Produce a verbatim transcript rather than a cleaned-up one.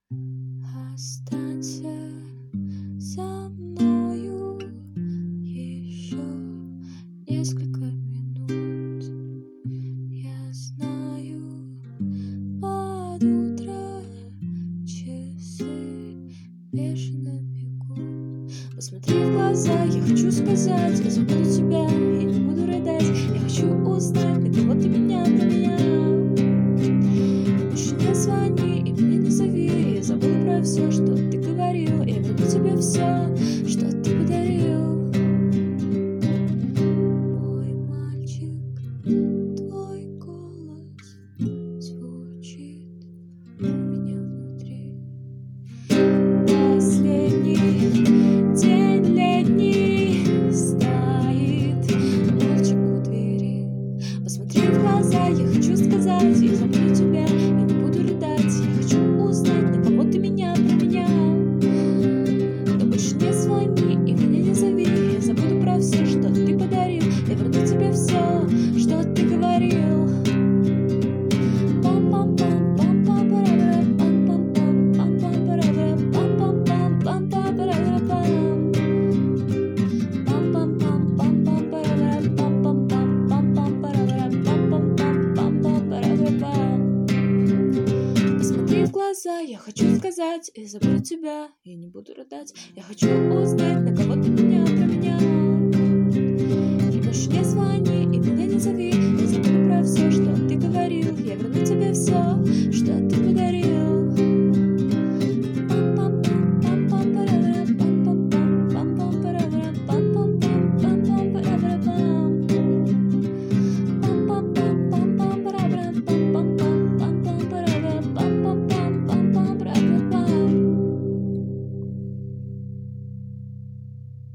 Останься со мною еще несколько минут. Я знаю, под утро часы бешено бегут. Посмотри в глаза, я хочу сказать, я забуду тебя, я не буду рыдать. Я хочу узнать, на кого ты меня променял. Больше не звони и меня не зови. Я забуду про все, что ты говорил. Я верну тебе все, что ты подарил. Мой мальчик, твой голос звучит у меня внутри. Последний день летний стоит молча у двери. Посмотри в глаза, я хочу сказать, я забуду тебя, я не буду рыдать. Я хочу узнать, на кого ты меня променял. Но больше не звони и меня не зови. Я забуду про все, что ты подарил. Я верну тебе все, что ты говорил. Посмотри в глаза, я хочу сказать, я забуду тебя, я не буду рыдать. Я хочу узнать, на кого ты меня променял. И больше не звони и меня не зови. Я забуду про все, что ты говорил. Я верну тебе все, что ты подарил.